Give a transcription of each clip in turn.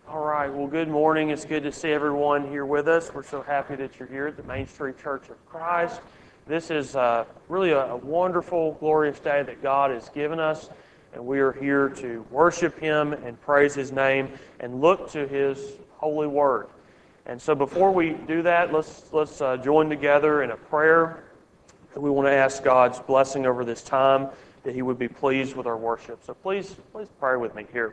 All right, well, good morning. It's good to see everyone here with us. We're so happy that you're here at the Main Street Church of Christ. This is really a wonderful, glorious day that God has given us, and we are here to worship Him and praise His name and look to His holy word. And so before we do that, let's join together in a prayer. We want to ask God's blessing over this time, that He would be pleased with our worship. So please pray with me here.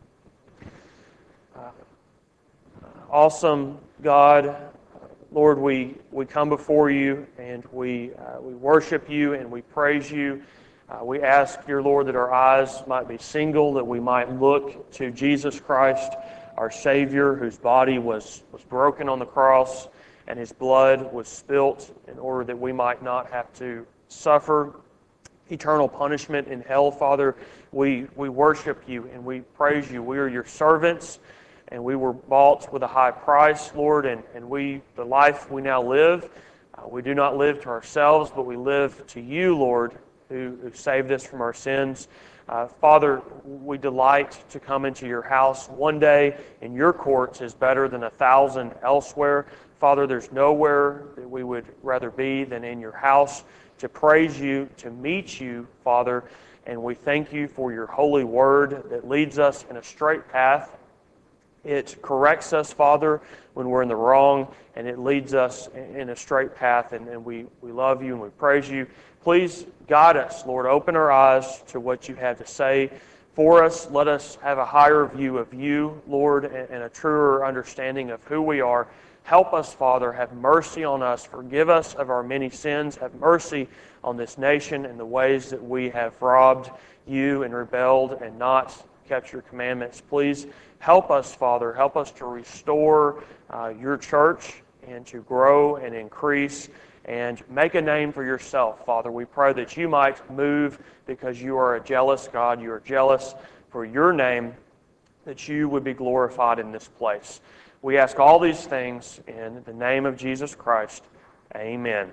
Awesome God, Lord, we come before you and we worship you and we praise you. We ask, dear Lord, that our eyes might be single, that we might look to Jesus Christ, our Savior, whose body was broken on the cross and His blood was spilt in order that we might not have to suffer eternal punishment in hell. Father, we worship you and we praise you. We are your servants, and we were bought with a high price, Lord, and the life we now live, we do not live to ourselves, but we live to you, Lord, who saved us from our sins. Father, we delight to come into your house. One day in your courts is better than 1,000 elsewhere. Father, there's nowhere that we would rather be than in your house to praise you, to meet you, Father, and we thank you for your holy word that leads us in a straight path. It corrects us, Father, when we're in the wrong, and it leads us in a straight path, and we love you and we praise you. Please guide us, Lord. Open our eyes to what you have to say for us. Let us have a higher view of you, Lord, and a truer understanding of who we are. Help us, Father. Have mercy on us. Forgive us of our many sins. Have mercy on this nation and the ways that we have robbed you and rebelled and not kept your commandments. Please help us, Father. Help us to restore your church and to grow and increase and make a name for yourself, Father. We pray that you might move because you are a jealous God. You are jealous for your name, that you would be glorified in this place. We ask all these things in the name of Jesus Christ. Amen.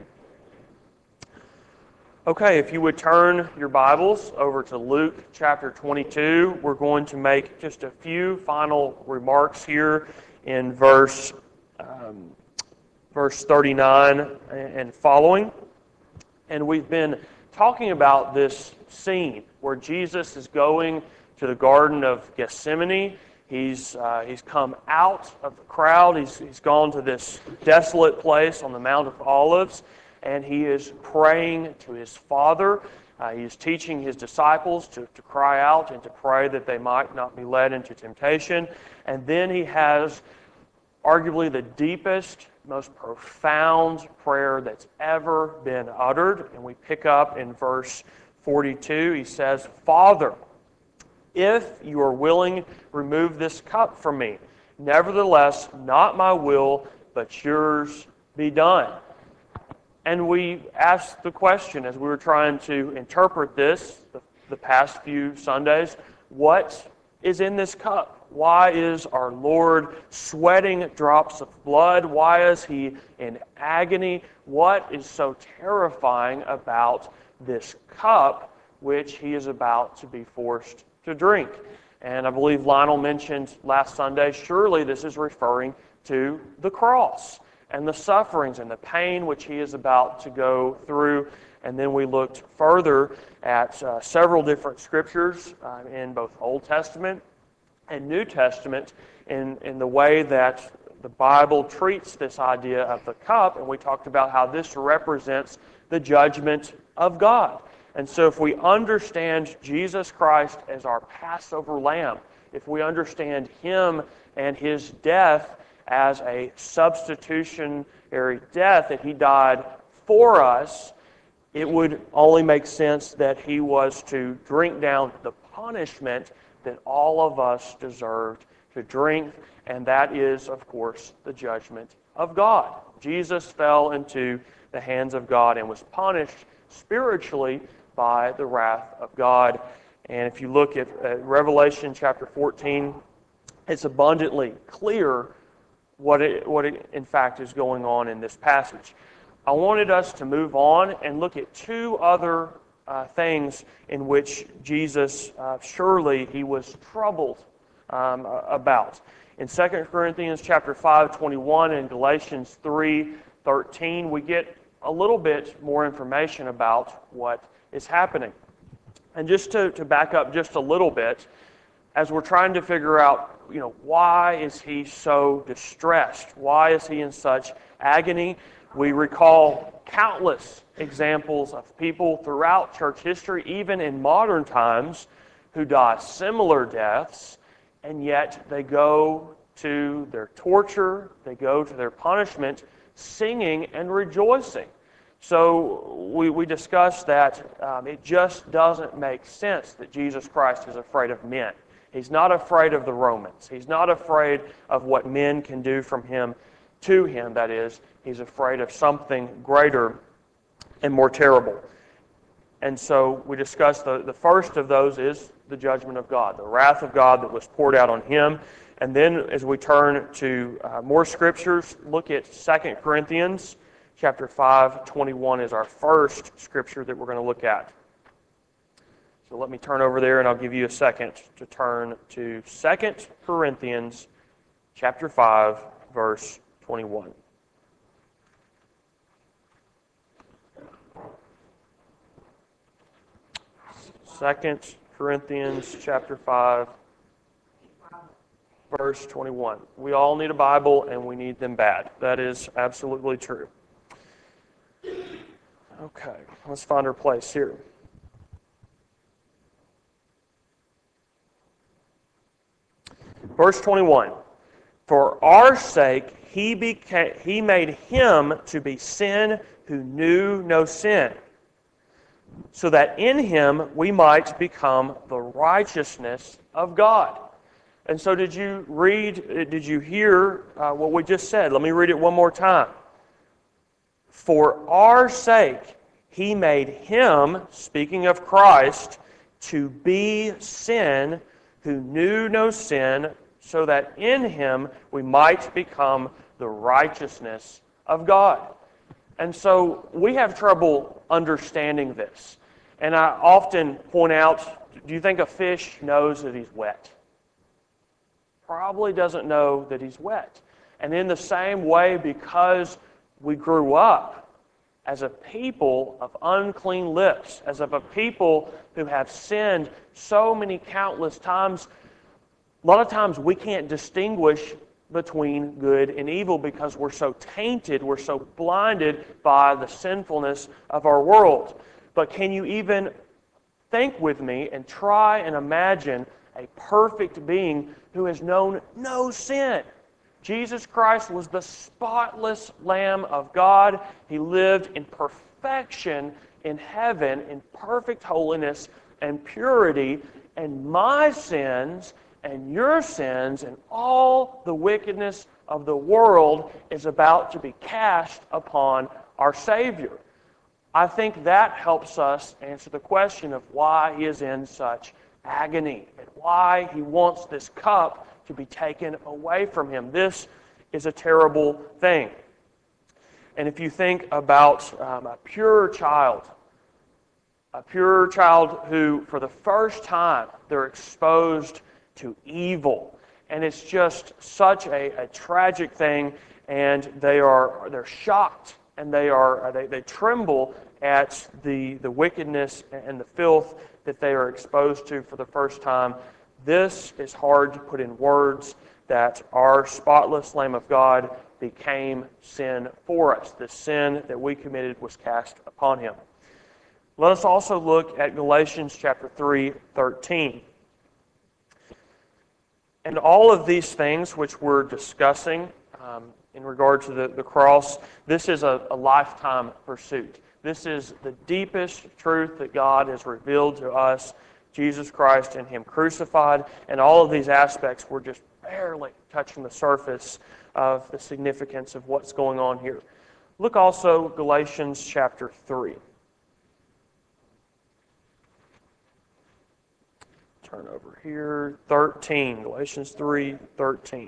Okay, if you would turn your Bibles over to Luke chapter 22, we're going to make just a few final remarks here in verse 39 and following. And we've been talking about this scene where Jesus is going to the Garden of Gethsemane. He's come out of the crowd. He's gone to this desolate place on the Mount of Olives, and he is praying to his Father. He is teaching his disciples to cry out and to pray that they might not be led into temptation. And then he has arguably the deepest, most profound prayer that's ever been uttered. And we pick up in verse 42. He says, "Father, if you are willing, remove this cup from me. Nevertheless, not my will, but yours be done." And we asked the question as we were trying to interpret this the past few Sundays, what is in this cup? Why is our Lord sweating drops of blood? Why is he in agony? What is so terrifying about this cup which he is about to be forced to drink? And I believe Lionel mentioned last Sunday, surely this is referring to the cross and the sufferings and the pain which he is about to go through. And then we looked further at several different scriptures in both Old Testament and New Testament in the way that the Bible treats this idea of the cup. And we talked about how this represents the judgment of God. And so if we understand Jesus Christ as our Passover lamb, if we understand him and his death as a substitutionary death, that he died for us, it would only make sense that he was to drink down the punishment that all of us deserved to drink, and that is, of course, the judgment of God. Jesus fell into the hands of God and was punished spiritually by the wrath of God. And if you look at Revelation chapter 14, it's abundantly clear what in fact is going on in this passage. I wanted us to move on and look at two other things in which Jesus, surely he was troubled about. In 2 Corinthians chapter 5:21 and Galatians 3:13, we get a little bit more information about what is happening. And just to back up just a little bit, as we're trying to figure out, why is he so distressed? Why is he in such agony? We recall countless examples of people throughout church history, even in modern times, who die similar deaths, and yet they go to their torture, they go to their punishment, singing and rejoicing. So we discussed that it just doesn't make sense that Jesus Christ is afraid of men. He's not afraid of the Romans. He's not afraid of what men can do from him, to him, that is. He's afraid of something greater and more terrible. And so we discussed the first of those is the judgment of God, the wrath of God that was poured out on him. And then as we turn to more scriptures, look at 2 Corinthians chapter 5:21 is our first scripture that we're going to look at. So let me turn over there and I'll give you a second to turn to 2 Corinthians chapter 5, verse 21. 2 Corinthians chapter 5, verse 21. We all need a Bible and we need them bad. That is absolutely true. Okay, let's find our place here. Verse 21. For our sake he made him to be sin who knew no sin, so that in him we might become the righteousness of God. And so did you hear what we just said? Let me read it one more time. For our sake he made him, speaking of Christ, to be sin who knew no sin, so that in him we might become the righteousness of God. And so we have trouble understanding this. And I often point out, do you think a fish knows that he's wet? Probably doesn't know that he's wet. And in the same way, because we grew up as a people of unclean lips, as of a people who have sinned so many countless times, a lot of times we can't distinguish between good and evil because we're so tainted, we're so blinded by the sinfulness of our world. But can you even think with me and try and imagine a perfect being who has known no sin? Jesus Christ was the spotless Lamb of God. He lived in perfection in heaven, in perfect holiness and purity, and my sins and your sins and all the wickedness of the world is about to be cast upon our Savior. I think that helps us answer the question of why he is in such agony and why he wants this cup to be taken away from him. This is a terrible thing. And if you think about a pure child who for the first time they're exposed to evil, and it's just such a tragic thing, and they're shocked, and they tremble at the wickedness and the filth that they are exposed to for the first time. This is hard to put in words, that our spotless Lamb of God became sin for us. The sin that we committed was cast upon him. Let us also look at Galatians chapter 3:13. And all of these things which we're discussing in regard to the cross, this is a lifetime pursuit. This is the deepest truth that God has revealed to us, Jesus Christ and him crucified, and all of these aspects we're just barely touching the surface of the significance of what's going on here. Look also Galatians chapter 3. Turn over here, 13, Galatians 3:13.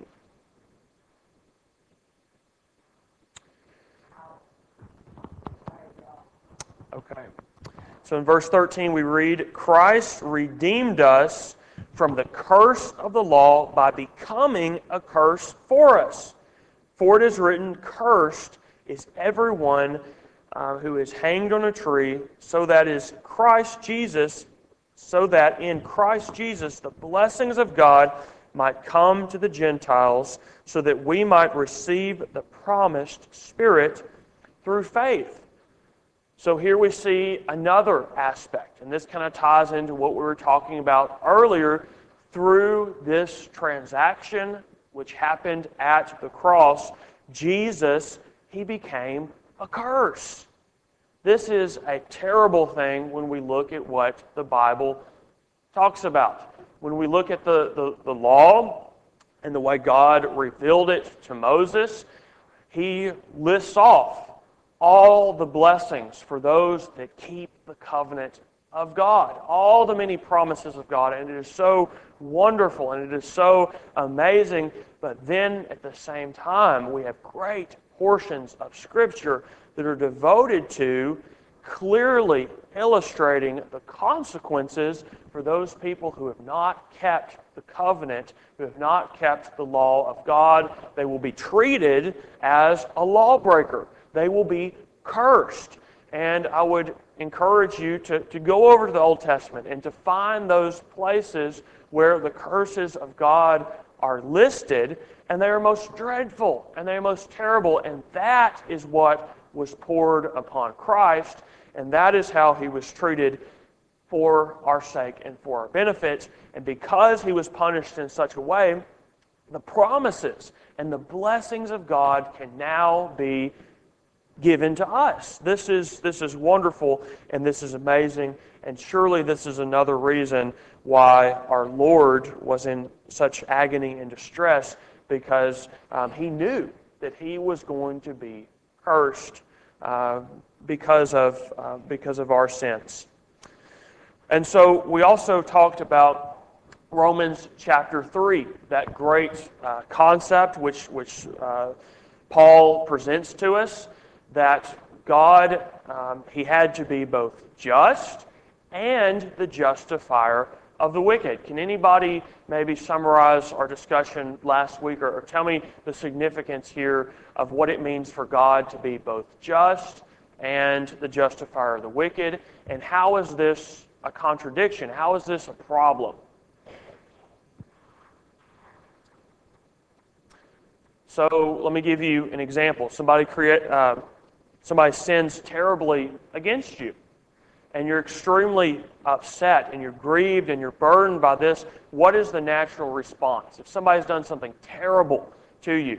Okay. So in verse 13 we read, Christ redeemed us from the curse of the law by becoming a curse for us. For it is written, cursed is everyone who is hanged on a tree, so that in Christ Jesus the blessings of God might come to the Gentiles, so that we might receive the promised Spirit through faith. So here we see another aspect, and this kind of ties into what we were talking about earlier. Through this transaction which happened at the cross, Jesus, He became a curse. This is a terrible thing when we look at what the Bible talks about. When we look at the law and the way God revealed it to Moses, He lists off all the blessings for those that keep the covenant of God, all the many promises of God, and it is so wonderful and it is so amazing. But then at the same time, we have great portions of Scripture that are devoted to clearly illustrating the consequences for those people who have not kept the covenant, who have not kept the law of God. They will be treated as a lawbreaker. They will be cursed. And I would encourage you to go over to the Old Testament and to find those places where the curses of God are listed, and they are most dreadful and they are most terrible, and that is what was poured upon Christ, and that is how He was treated for our sake and for our benefit. And because He was punished in such a way, the promises and the blessings of God can now be given to us. This is wonderful, and this is amazing, and surely this is another reason why our Lord was in such agony and distress, because He knew that He was going to be cursed because of our sins. And so we also talked about Romans chapter 3, that great concept which Paul presents to us, that God, He had to be both just and the justifier of the wicked. Can anybody maybe summarize our discussion last week, or tell me the significance here of what it means for God to be both just and the justifier of the wicked, and how is this a contradiction? How is this a problem? So let me give you an example. Somebody sins terribly against you, and you're extremely upset, and you're grieved, and you're burdened by this. What is the natural response? If somebody's done something terrible to you,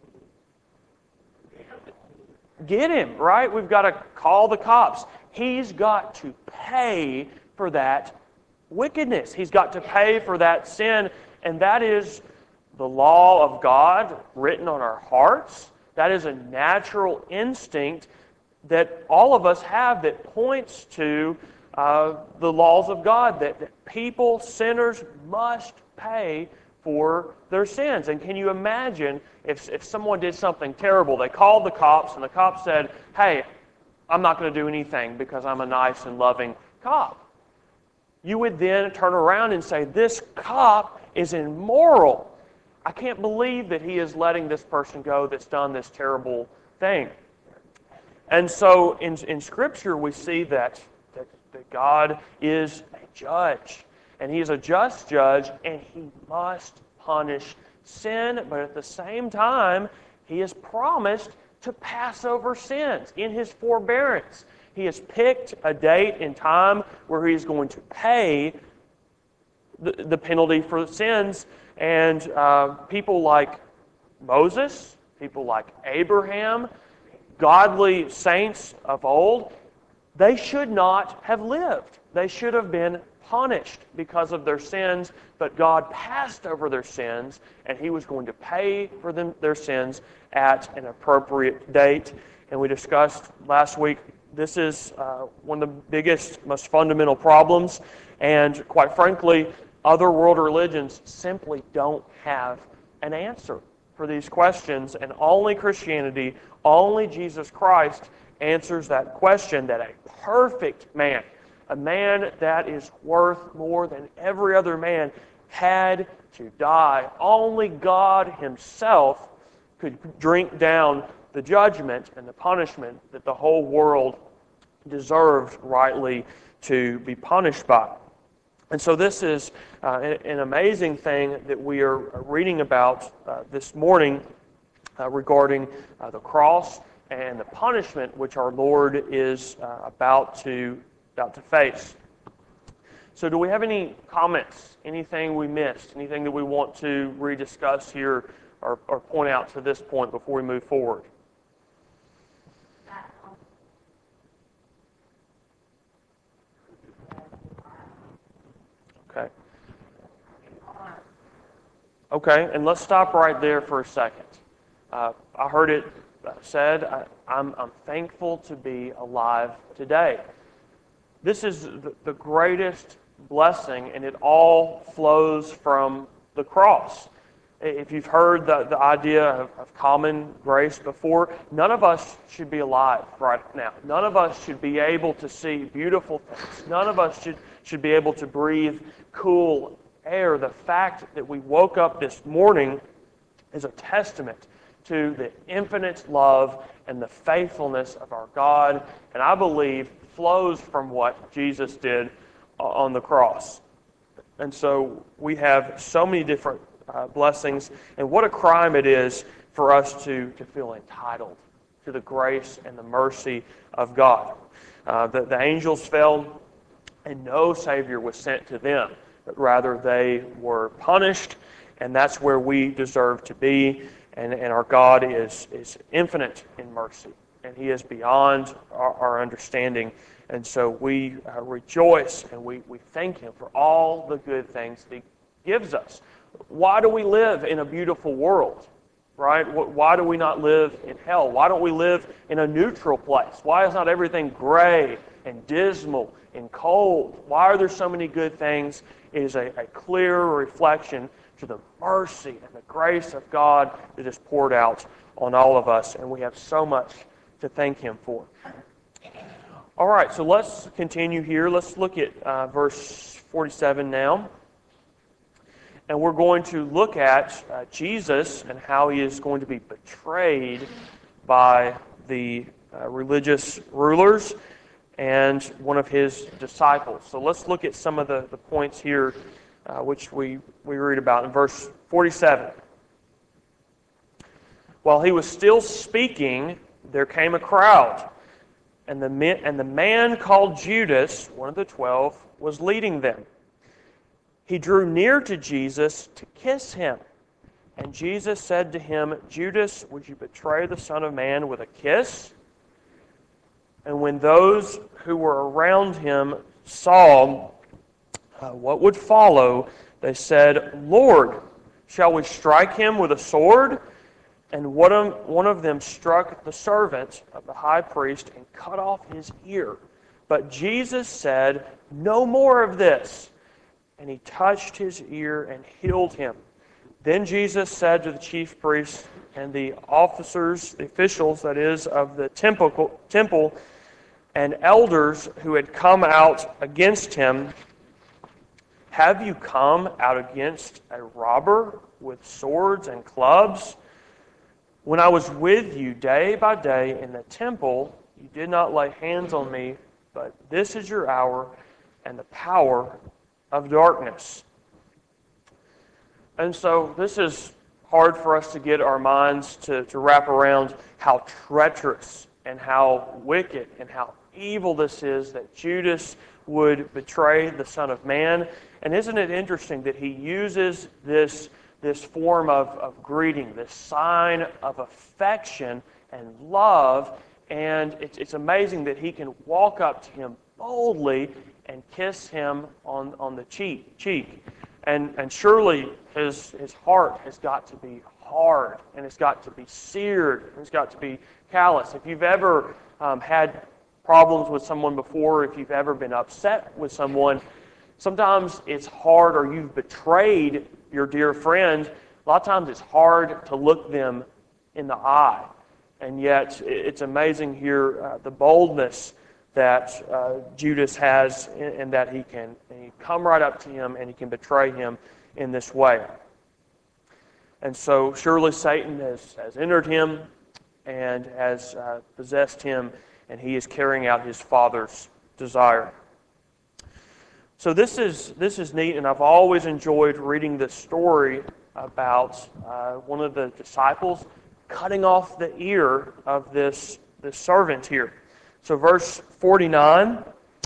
get him, right? We've got to call the cops. He's got to pay for that wickedness. He's got to pay for that sin, and that is the law of God written on our hearts. That is a natural instinct that all of us have that points to the laws of God, that people, sinners, must pay for their sins. And can you imagine if someone did something terrible, they called the cops, and the cops said, "Hey, I'm not going to do anything because I'm a nice and loving cop." You would then turn around and say, "This cop is immoral. I can't believe that he is letting this person go that's done this terrible thing." And so in Scripture we see that God is a judge, and He is a just judge, and He must punish sin, but at the same time He has promised to pass over sins in His forbearance. He has picked a date and time where He is going to pay the penalty for sins, and people like Moses, people like Abraham, godly saints of old, they should not have lived. They should have been punished because of their sins, but God passed over their sins, and He was going to pay for their sins at an appropriate date. And we discussed last week, this is one of the biggest, most fundamental problems, and quite frankly, other world religions simply don't have an answer for these questions, and only Christianity, only Jesus Christ answers that question, that a perfect man, a man that is worth more than every other man, had to die. Only God Himself could drink down the judgment and the punishment that the whole world deserved rightly to be punished by. And so this is an amazing thing that we are reading about this morning regarding the cross and the punishment which our Lord is about to face. So do we have any comments, anything we missed, anything that we want to rediscuss here or point out to this point before we move forward? Okay. Okay, and let's stop right there for a second. I heard it said, I'm thankful to be alive today. This is the greatest blessing, and it all flows from the cross. If you've heard the idea of common grace before, none of us should be alive right now. None of us should be able to see beautiful things. None of us should be able to breathe cool air. The fact that we woke up this morning is a testament to the infinite love and the faithfulness of our God, and I believe flows from what Jesus did on the cross. And so we have so many different blessings, and what a crime it is for us to feel entitled to the grace and the mercy of God. The angels fell, and no Savior was sent to them, but rather they were punished, and that's where we deserve to be. And our God is infinite in mercy, and He is beyond our understanding. And so we rejoice and we thank Him for all the good things that He gives us. Why do we live in a beautiful world, right? Why do we not live in hell? Why don't we live in a neutral place? Why is not everything gray and dismal and cold? Why are there so many good things? It is a clear reflection to the mercy and the grace of God that is poured out on all of us, and we have so much to thank Him for. All right, so let's continue here. Let's look at verse 47 now. And we're going to look at Jesus and how He is going to be betrayed by the religious rulers and one of His disciples. So let's look at some of the points here which we read about in verse 47. While He was still speaking, there came a crowd, and the man called Judas, one of the 12, was leading them. He drew near to Jesus to kiss Him, and Jesus said to him, Judas, would you betray the Son of Man with a kiss? And when those who were around Him saw what would follow, they said, Lord, shall we strike him with a sword? And one of them struck the servant of the high priest and cut off his ear. But Jesus said, no more of this. And He touched his ear and healed him. Then Jesus said to the chief priests and the officers, the officials, that is, of the temple and elders who had come out against Him, have you come out against a robber with swords and clubs? When I was with you day by day in the temple, you did not lay hands on me, but this is your hour and the power of darkness. And so this is hard for us to get our minds to wrap around how treacherous and how wicked and how evil this is that Judas would betray the Son of Man. And isn't it interesting that he uses this form of greeting, this sign of affection and love, and it's amazing that he can walk up to him boldly and kiss him on the cheek. And surely his heart has got to be hard, and it's got to be seared, and it's got to be callous. If you've ever had problems with someone before, if you've ever been upset with someone, sometimes it's hard, or you've betrayed your dear friend. A lot of times it's hard to look them in the eye. And yet it's amazing here the boldness that Judas has, and that he can come right up to him and he can betray him in this way. And so surely Satan has entered him and has possessed him, and he is carrying out his father's desire. So this is neat, and I've always enjoyed reading this story about one of the disciples cutting off the ear of this servant here. So verse 49,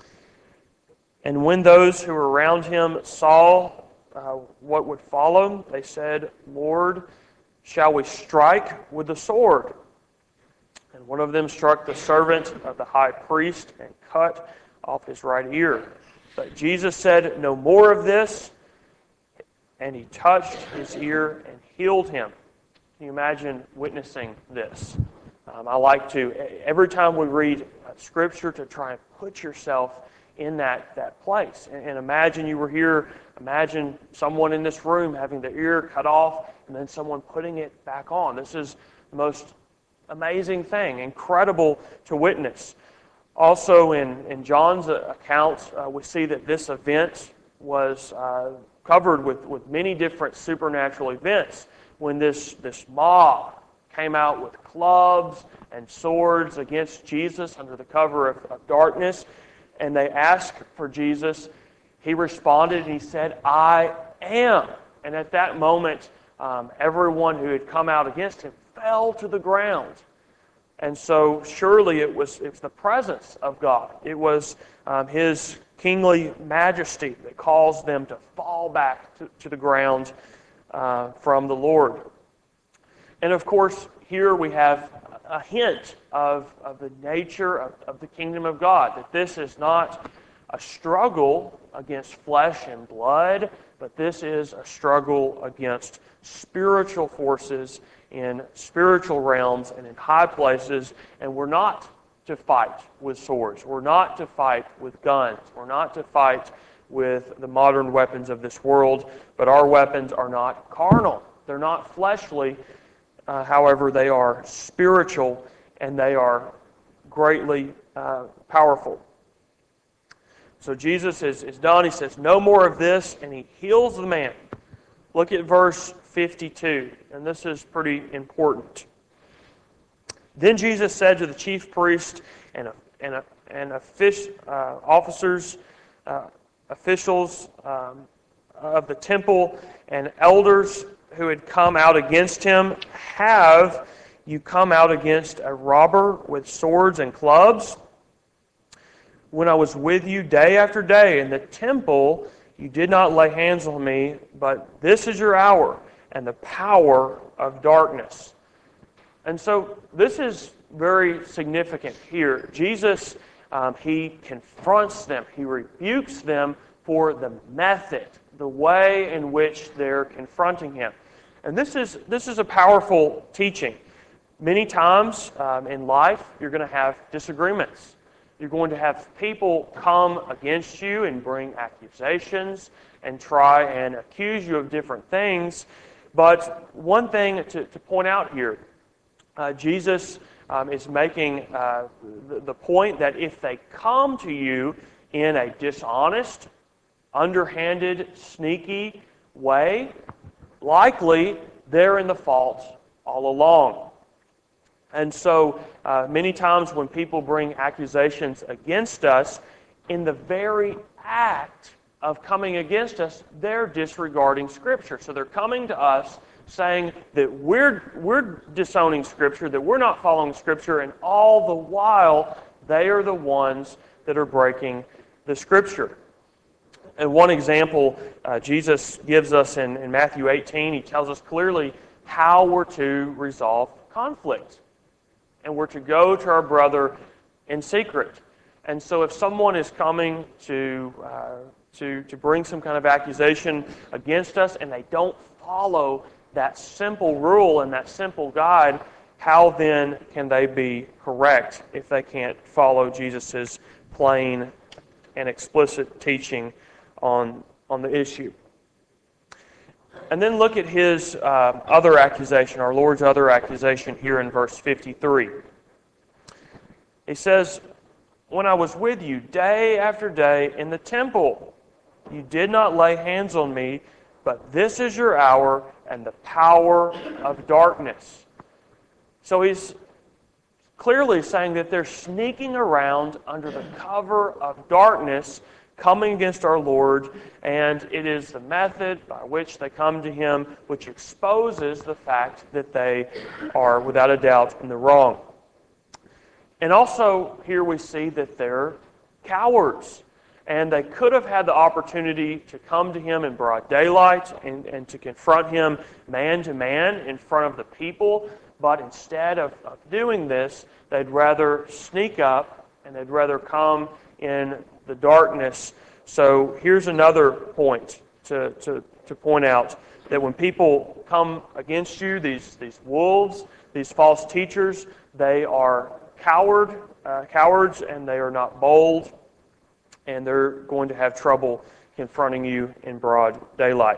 and when those who were around him saw what would follow, they said, "Lord, shall we strike with the sword?" And one of them struck the servant of the high priest and cut off his right ear. But Jesus said, "No more of this." And he touched his ear and healed him. Can you imagine witnessing this? I like to, every time we read Scripture, to try and put yourself in that place. And imagine you were here, imagine someone in this room having their ear cut off and then someone putting it back on. This is the most amazing thing, incredible to witness. Also in John's account, we see that this event was covered with many different supernatural events. When this mob came out with clubs and swords against Jesus under the cover of darkness, and they asked for Jesus, he responded and he said, "I am." And at that moment, everyone who had come out against him fell to the ground. And so surely it was the presence of God. It was His kingly majesty that caused them to fall back to the ground from the Lord. And of course, here we have a hint of the nature of the kingdom of God, that this is not a struggle against flesh and blood, but this is a struggle against spiritual forces in spiritual realms and in high places, and we're not to fight with swords. We're not to fight with guns. We're not to fight with the modern weapons of this world, but our weapons are not carnal. They're not fleshly. However, they are spiritual, and they are greatly powerful. So Jesus is done. He says, "No more of this," and he heals the man. Look at verse 52, and this is pretty important. Then Jesus said to the chief priest and officers, officials of the temple, and elders who had come out against him, "Have you come out against a robber with swords and clubs? When I was with you day after day in the temple, you did not lay hands on me, but this is your hour and the power of darkness." And so this is very significant here. Jesus, he confronts them. He rebukes them for the method, the way in which they're confronting him. And this is a powerful teaching. Many times in life, you're going to have disagreements. You're going to have people come against you and bring accusations and try and accuse you of different things. But one thing to point out here, Jesus is making the point that if they come to you in a dishonest, underhanded, sneaky way, likely they're in the fault all along. And so many times when people bring accusations against us, in the very act of coming against us, they're disregarding Scripture. So they're coming to us saying that we're disowning Scripture, that we're not following Scripture, and all the while they are the ones that are breaking the Scripture. And one example Jesus gives us in Matthew 18, he tells us clearly how we're to resolve conflict. And we're to go to our brother in secret. And so if someone is coming to bring some kind of accusation against us and they don't follow that simple rule and that simple guide, how then can they be correct if they can't follow Jesus' plain and explicit teaching on the issue? And then look at his other accusation, our Lord's other accusation here in verse 53. He says, "When I was with you day after day in the temple, you did not lay hands on me, but this is your hour and the power of darkness. So he's clearly saying that they're sneaking around under the cover of darkness, coming against our Lord, and it is the method by which they come to Him which exposes the fact that they are, without a doubt, in the wrong. And also, here we see that they're cowards. And they could have had the opportunity to come to Him in broad daylight and to confront Him man to man in front of the people. But instead of doing this, they'd rather sneak up and they'd rather come in the darkness. So here's another point to point out, that when people come against you, these wolves, these false teachers, they are cowards, and they are not bold, and they're going to have trouble confronting you in broad daylight.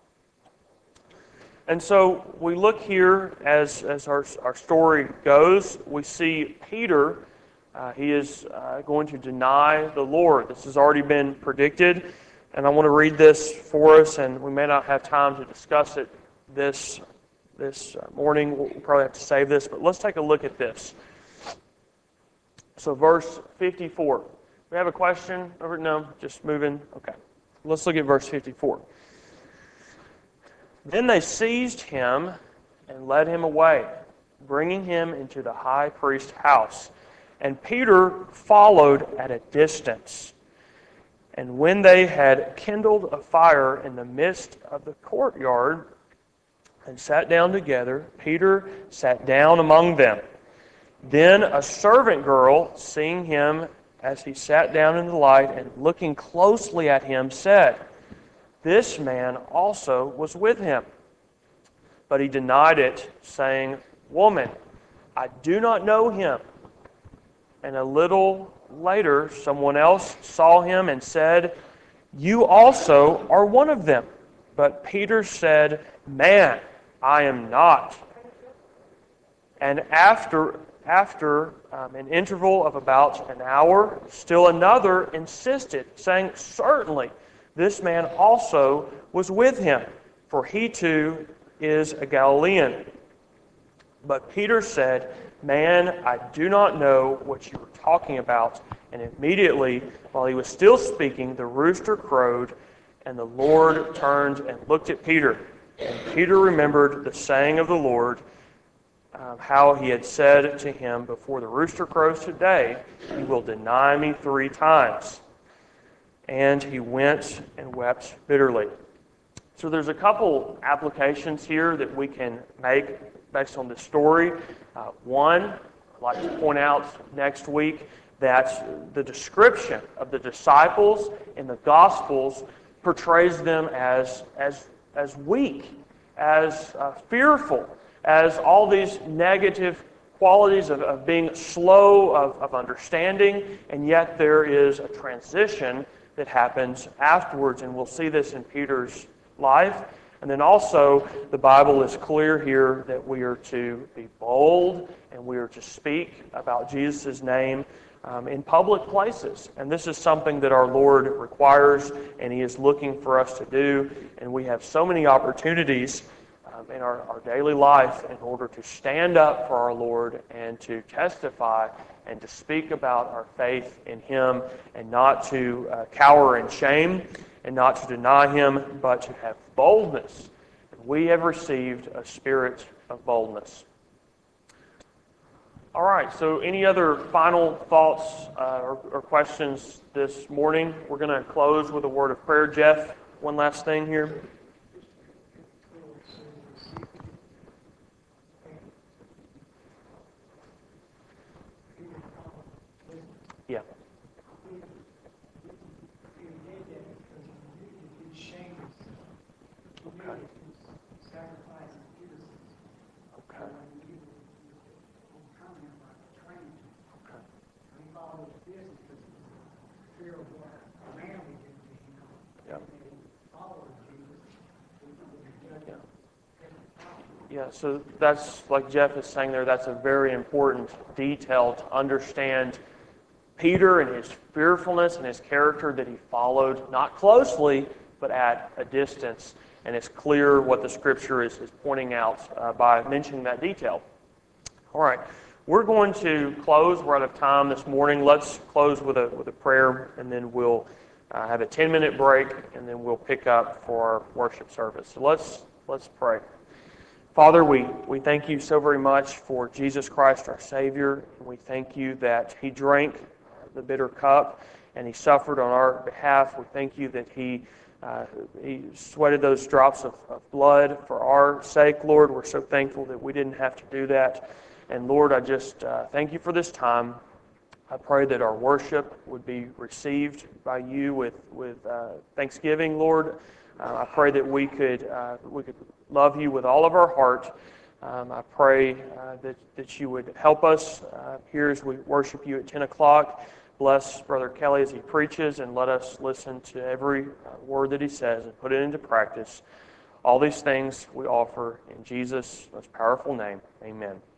And so we look here as our story goes, we see Peter. He is going to deny the Lord. This has already been predicted, and I want to read this for us, and we may not have time to discuss it this morning. We'll probably have to save this, but let's take a look at this. So verse 54. We have a question? No, just moving. Okay. Let's look at verse 54. Then they seized him and led him away, bringing him into the high priest's house. And Peter followed at a distance. And when they had kindled a fire in the midst of the courtyard and sat down together, Peter sat down among them. Then a servant girl, seeing him as he sat down in the light and looking closely at him, said, "This man also was with him." But he denied it, saying, "Woman, I do not know him." And a little later, someone else saw him and said, "You also are one of them." But Peter said, "Man, I am not." And after an interval of about an hour, still another insisted, saying, "Certainly, this man also was with him, for he too is a Galilean." But Peter said, "Man, I do not know what you are talking about." And immediately, while he was still speaking, the rooster crowed, and the Lord turned and looked at Peter. And Peter remembered the saying of the Lord, how he had said to him, "Before the rooster crows today, you will deny me 3 times." And he went and wept bitterly. So there's a couple applications here that we can make based on this story. One, I'd like to point out next week that the description of the disciples in the Gospels portrays them as weak, as fearful, as all these negative qualities of being slow of understanding, and yet there is a transition that happens afterwards, and we'll see this in Peter's life. And then also, the Bible is clear here that we are to be bold, and we are to speak about Jesus' name in public places. And this is something that our Lord requires, and He is looking for us to do, and we have so many opportunities in our daily life in order to stand up for our Lord and to testify and to speak about our faith in Him, and not to cower in shame and not to deny Him, but to have boldness. And we have received a spirit of boldness. All right, so any other final thoughts or questions this morning? We're going to close with a word of prayer. Jeff, one last thing here. Yeah. Okay. Okay. Yeah, so that's, like Jeff is saying there, that's a very important detail to understand Peter and his fearfulness and his character, that he followed not closely, but at a distance. and it's clear what the Scripture is pointing out by mentioning that detail. All right, we're going to close. We're out of time this morning. Let's close with a prayer, and then we'll have a 10-minute break, and then we'll pick up for our worship service. So let's pray. Father, we thank you so very much for Jesus Christ, our Savior. And we thank you that He drank the bitter cup and He suffered on our behalf. We thank you that He sweated those drops of blood for our sake, Lord. We're so thankful that we didn't have to do that. And Lord, I just thank you for this time. I pray that our worship would be received by you with thanksgiving, Lord. I pray that we could love you with all of our heart. I pray that you would help us here as we worship you at 10 o'clock. Bless Brother Kelly as he preaches, and let us listen to every word that he says and put it into practice. All these things we offer in Jesus' most powerful name. Amen.